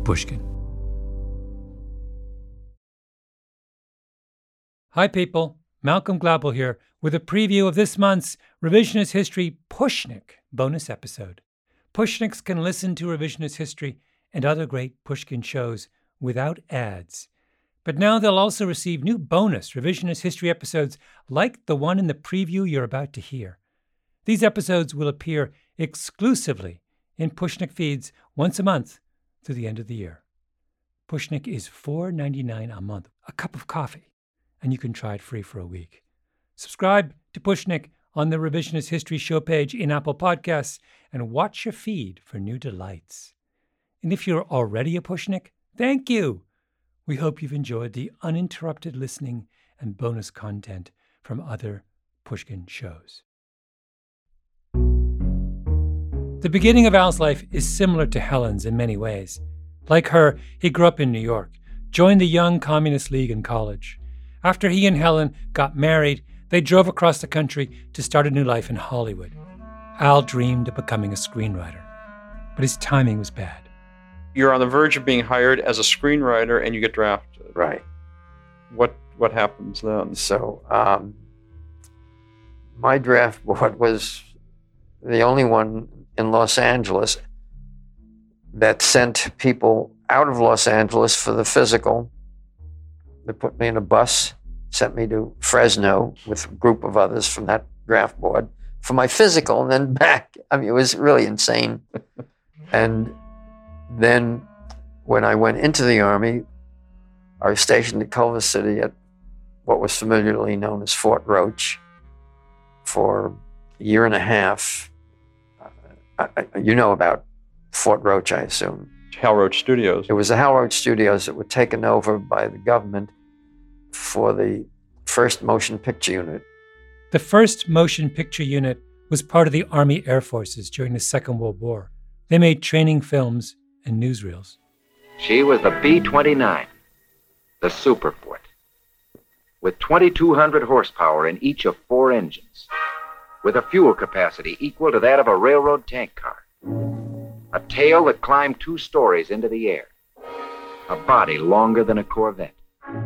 Pushkin. Hi people, Malcolm Gladwell here with a preview of this month's Revisionist History Pushnik bonus episode. Pushniks can listen to Revisionist History and other great Pushkin shows without ads. But now they'll also receive new bonus Revisionist History episodes like the one in the preview you're about to hear. These episodes will appear exclusively in Pushnik feeds once a month through the end of the year. Pushnik is $4.99 a month, a cup of coffee, and you can try it free for a week. Subscribe to Pushnik on the Revisionist History show page in Apple Podcasts and watch your feed for new delights. And if you're already a Pushnik, thank you! We hope you've enjoyed the uninterrupted listening and bonus content from other Pushkin shows. The beginning of Al's life is similar to Helen's in many ways. Like her, he grew up in New York, joined the Young Communist League in college. After he and Helen got married, they drove across the country to start a new life in Hollywood. Al dreamed of becoming a screenwriter, but his timing was bad. You're on the verge of being hired as a screenwriter and you get drafted. Right. What happens then? So my draft board was the only one in Los Angeles that sent people out of Los Angeles for the physical. They put me in a bus, sent me to Fresno with a group of others from that draft board for my physical, and then back. I mean, it was really insane. And then when I went into the Army, I was stationed at Culver City at what was familiarly known as Fort Roach for a year and a half. You know about Fort Roach, I assume. Hal Roach Studios. It was the Hal Roach Studios that were taken over by the government for the first motion picture unit. The first motion picture unit was part of the Army Air Forces during the Second World War. They made training films and newsreels. She was the B-29, the Superfoot, with 2,200 horsepower in each of 4 engines, with a fuel capacity equal to that of a railroad tank car, a tail that climbed 2 stories into the air, a body longer than a Corvette.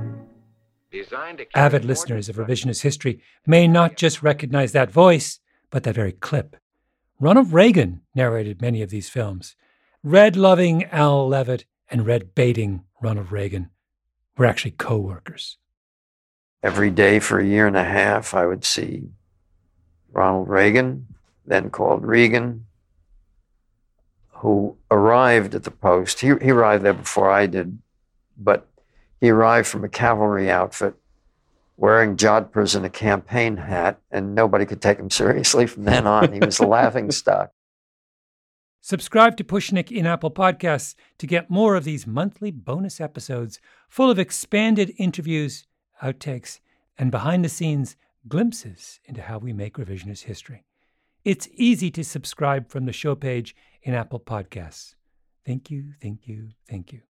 Avid listeners of Revisionist History may not just recognize that voice, but that very clip. Ronald Reagan narrated many of these films. Red-loving Al Levitt and red-baiting Ronald Reagan were actually co-workers. Every day for a year and a half, I would see Ronald Reagan, then called Reagan, who arrived at the post. He arrived there before I did, but he arrived from a cavalry outfit wearing jodhpurs and a campaign hat, and nobody could take him seriously from then on. He was a laughingstock. Subscribe to Pushnik in Apple Podcasts to get more of these monthly bonus episodes full of expanded interviews, outtakes, and behind-the-scenes glimpses into how we make revisionist history. It's easy to subscribe from the show page in Apple Podcasts. Thank you, thank you, thank you.